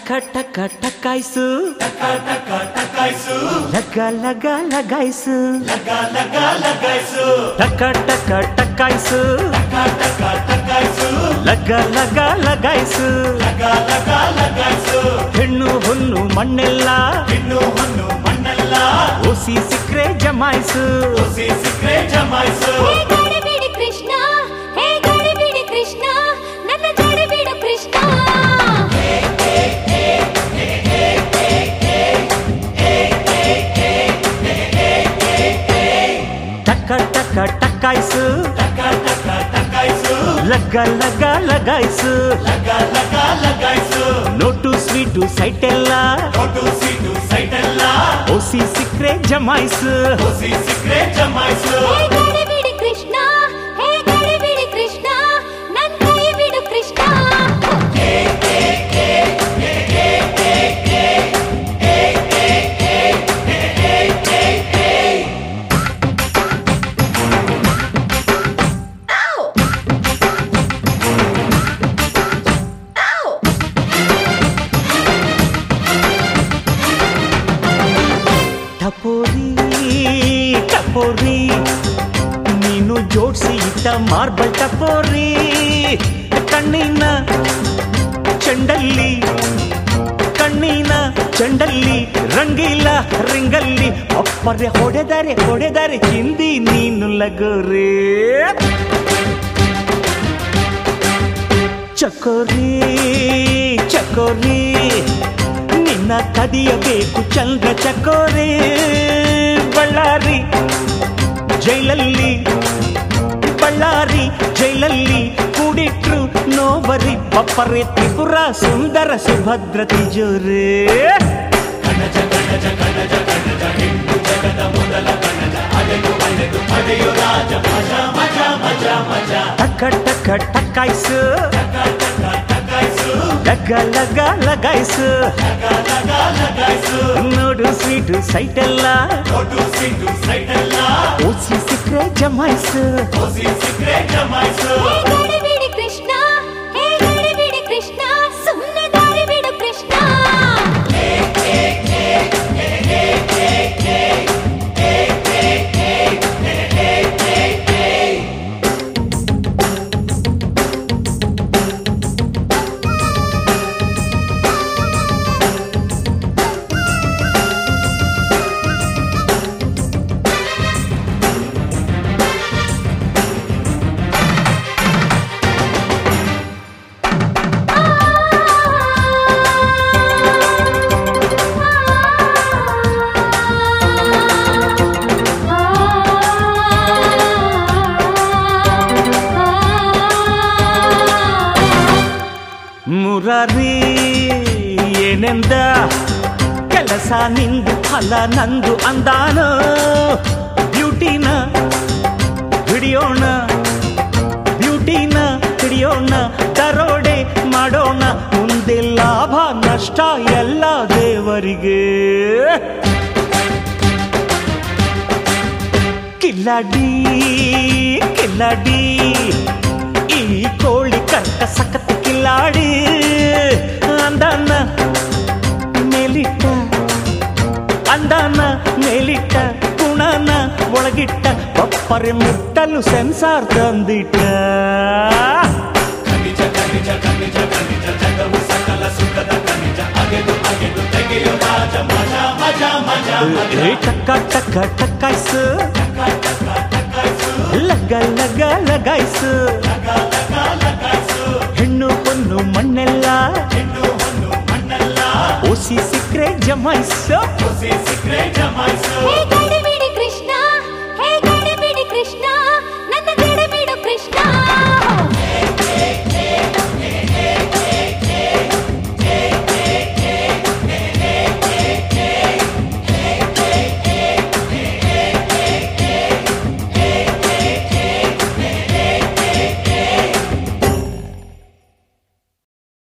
ಟಕ ಟಕಾಯ್ಸು ಲಗ ಲಗ ಲಗಾಯ್ಸು ಟಕ ಟಕ ಟಕಾಯ್ಸು ಲಗ ಲಗ ಲಗಾಯ್ಸು ಹೆಣ್ಣು ಹೊನ್ನು ಮಣ್ಣೆಲ್ಲ ಓಸಿ ಸಿಕ್ರೆ ಜಮಾಯ್ಸು ಟಕ ಟಕಾಯ್ಸು ಲಗ ಲಗ ಲಗಾಯ್ಸು ನೋಟು ಸ್ವೀಟು ಸೈಟ್ ಎಲ್ಲ ಓಸಿ ಸಿಕ್ರೆ ಜಮಾಯ್ಸು ಟಪೋರಿ ನೀನು ಜೋಡ್ಸಿ ಇಟ್ಟ ಮಾರ್ಬಲ್ ಟಪೋರಿ ಕಣ್ಣಿನ ಚೆಂಡಲ್ಲಿ ರಂಗಿಲ್ಲ ರಿಂಗಲ್ಲಿ ಅಪ್ಪರೆ ಹೊಡೆದರೆ ಚಿಂದಿ ನೀನು ಲಗೋರಿ ಚಕೋರಿ ನಿನ್ನ ಕದಿಯಬೇಕು ಚಂದ್ರ ಚಕೋರಿ ಬಳ್ಳಾರಿ ಜೈಲಲ್ಲಿ ಕೂಡಿಟ್ರು ನೋವರಿ ಬಪ್ಪರೆ ತ್ರಿಪುರ ಸುಂದರ ಸುಭದ್ರ ತಿಜೋರೆ ಟಕ ಟಕ ಟಕಾಯ್ಸು ಲಗ ಲಗ ಲಗಾಯ್ಸು ನೋಡು ಸ್ವೀಟು ಸೈಟ್ ಎಲ್ಲ ಓಸಿ ಸಿಕ್ರೆ ಜಮಾಯ್ಸು ಮುರಾರಿ ಏನೆಂದ ಕೆಲಸ ನಿಂದು ಫಲ ನಂದು ಅಂದಾನು ಬ್ಯೂಟಿನ ಹಿಡಿಯೋಣ ದರೋಡೆ ಮಾಡೋಣ ಮುಂದೆ ಲಾಭ ನಷ್ಟ ಎಲ್ಲ ದೇವರಿಗೆ ಕಿಲ್ಲಾಡಿ ಈ ಕೋಳಿ ಕರ್ಕ ಸಖತ್ ಕಿಲ್ಲಾಡಿ ಅಂದಾನ ಮೇಲಿಟ್ಟ ಗುಣನ ಒಳಗಿಟ್ಟ ಬಪ್ಪರೆ ಮುಟ್ಟಲು ಸೆನ್ಸಾರ್ ತಂದಿಟ್ಟ ಟಕ ಟಕ ಟಕಾಯ್ಸು ಲಗ ಲಗ ಲಗಾಯ್ಸು ಹೆಣ್ಣು ಹೊನ್ನು ಮಣ್ಣೆಲ್ಲ ಓಸಿ ಸಿಕ್ರೆ ಜಮಾಯ್ಸು